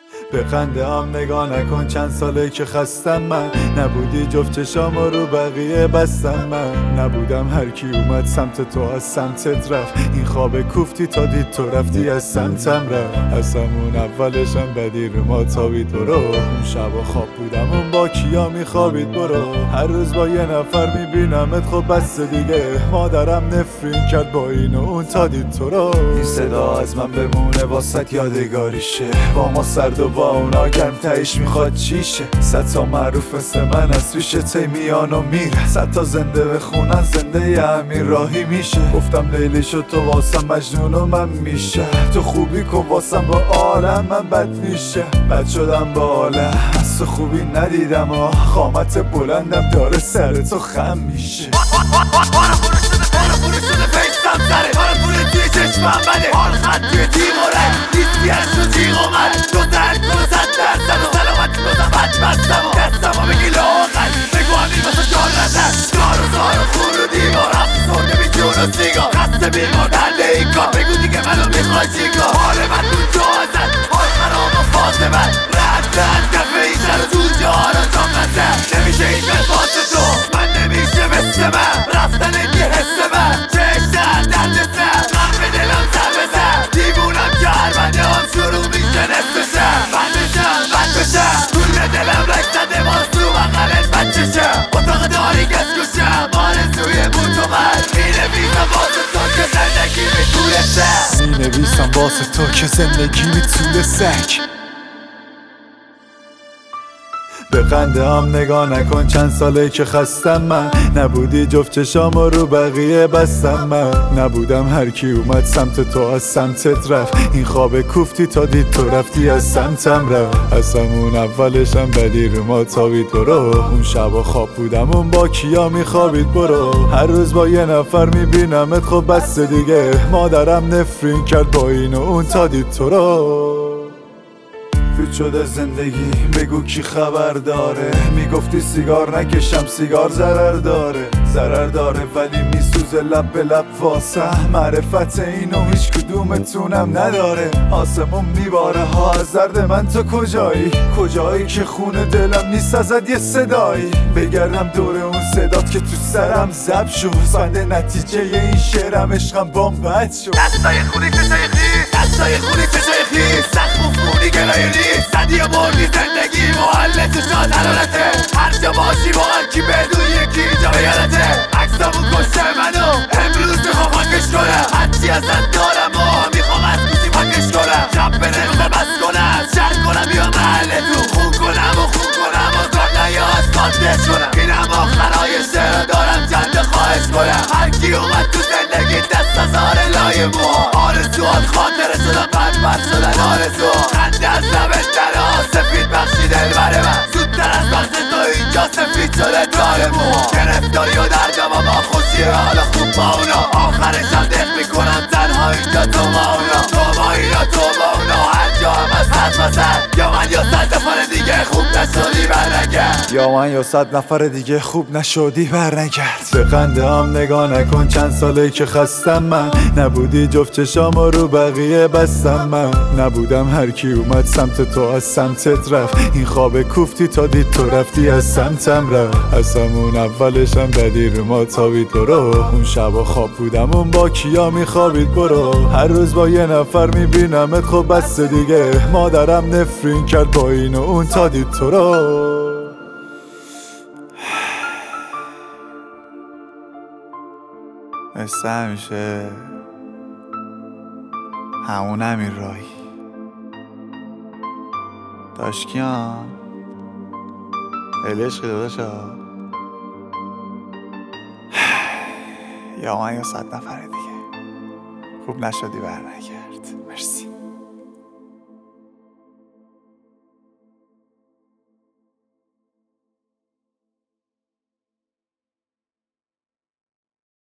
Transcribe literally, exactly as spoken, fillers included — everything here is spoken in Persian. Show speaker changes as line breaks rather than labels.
به خنده هم نگاه نکن، چند ساله که خستم من. نبودی جفت چشام رو بقیه بستم من. نبودم هر کی اومد سمت تو از سمتت رفت. این خواب کوفتی تا دید تو رفتی از سمتم رفت. از همون اولشم بدی رو ما تابید برو. اون شبا خواب بودم اون با کیا میخوابید برو. هر روز با یه نفر میبینمت خب بس دیگه. مادرم نفرین کرد با این و اون تا دید تو رو. این صدا از من بمونه واسط یادگاریشه. با ما سرد و با اونا گرم تایش میخواد چیشه. صد تا معروف مثل من از توی شته میان و میره. صد تا زنده بخونن زنده ی امیر راهی میشه. گفتم لیلی شد تو واسم مجنون و من میشه. تو خوبی کن واسم با عالم من بد میشه. بد شدم با عالم از تو خوبی ندیدم و خامت بلندم داره سر تو خم میشه.
فیستم سره بارا پوله توی چشمم بده. حال خط توی تیم و رنگ نیستی از تو تیغ اومد. دو ترک کنو صد درصد و سلامتی بازم بچ بستم و دستم و بگی لاغل بگو همین واسه جان نزد. کار و زار و خون رو دیوار هفت سرده بی جون و سیگار. خسته بیمار درده این کار بگو دیگه منو میخوای چیکار. حال من تو جو ازد حال خرام و فاته من. رد رد کفه این سر و تو جهارا جام نزد. نمیشه این قلبات تو من نمیشه مثل من. رفتن این حس من چشتر درد سر من به دلم سر بزن. دیوونم که هر بنده هم شروع میشه نصف شم. بند بشم بند بشم طول دلم رک زده باز تو بقلت بچه شم. اتاق داری کس کشم آرزوی بود و من. مینویسم واسه تو که زندگی میتونه سک.
مینویسم واسه تو که زندگی میتونه سک. به خنده هم نگاه نکن، چند ساله که خستم من. نبودی جفت چشام رو بقیه بستم من. نبودم هر کی اومد سمت تو از سمتت رفت. این خواب کوفتی تا دید تو رفتی از سمتم رفت. از همون اولشم بدی رو ما تابید برو. اون شبا خواب بودم اون با کیا میخوابید برو. هر روز با یه نفر میبینمت خب بس دیگه. مادرم نفرین کرد با این و اون تا دید تو رو. فیت شده زندگی بگو کی خبر داره. میگفتی سیگار نکشم سیگار ضرر داره. ضرر داره ولی میسوزه لب به لب واسه. معرفت اینو هیچ کدومتونم نداره. آسمون میباره ها از درد من تو کجایی. کجایی که خونه دلم نیست ازت یه صدایی. بگردم دور اون صدات که تو سرم زب شد. بنده نتیجه این شعرم عشقم بامبد شد.
دستای خونی چشای خیز دستای خونی چشای خیز. زخم و خونی گلای نیست. صدی و بردی زندگی محله تو شاد حرارته. هر جا باشی با هر کی بدون یکی جا بیارته. عکسامو کشته منو امروز میخوام پاکش کنم. هرچی ازت دارم و میخوام از کسی پاکش کنم. شب به نمیخوام بس کنم شر کنم یا محله تو خون کنم و خون کنم و کار نیاز کاتش کنم. اینم آخرای شعر دارم چند خواهش کنم. هر کی اومد تو زندگی دست از آره لای موها. آرزوات خاطره شدن بد بد شدن آرزو. خنده از لبت درا سفید بخشی دل بره من. زودتر از وقت تو اینجا سفید شده دار موها. گرفتاری و دردم و با خوشی حالا خوب با اونا. آخرش هم دق میکنم تنها اینجا تو با اونا. تو با اینا تو با اونا هر جا هم از حد وزن. یا من یا صد نفر دیگه خوب نشدی برنگرد.
یا من یا صد نفر دیگه خوب نشدی برنگرد. به خنده هم نگاه نکن، چند ساله که خستم من. نبودی جفت چشام رو بقیه بستم من. نبودم هر کی اومد سمت تو از سمتت رفت. این خواب کوفتی تا دید تو رفتی از سمتم رفت. از همون اولشم بدی رو ما تابید برو. اون شبا خواب بودم اون با کیا میخوابید برو. هر روز با یه نفر میبینمت خب بس دیگه. مادرم نفرین کرد با این و اون تا دید تو رو. مثل همیشه همون امیر راهی. داشکیان خیلی عشقی داداشا. یا من یا صد نفر دیگه خوب نشدی برنگرد. مرسی.